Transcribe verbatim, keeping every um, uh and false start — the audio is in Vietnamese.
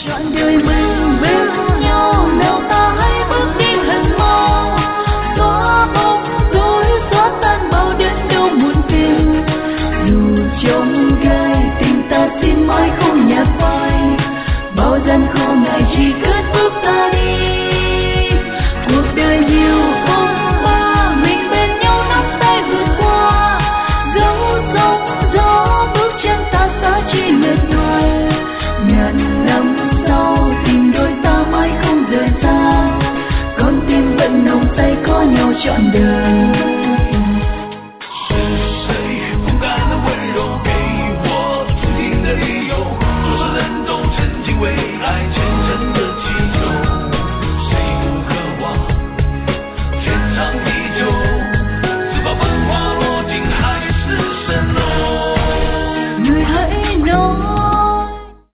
Chọn đời mình bên nhau, nào ta hãy bước đi hẹn mong, xóa bóng tối xóa tan bao đến đâu muộn phiền. Dù trong gai tình ta xin mãi không nhạt phai, bao gian khổ ngại chỉ cất bước ta đi. Cuộc đời nhiều phong ba, mình bên nhau nắm tay vượt qua, dẫu sóng gió bước chân ta xa chỉ mệt nhoài. Ngàn năm sau tình đôi ta mãi không rời xa, con tim vẫn nồng say có nhau trọn đời. 为爱情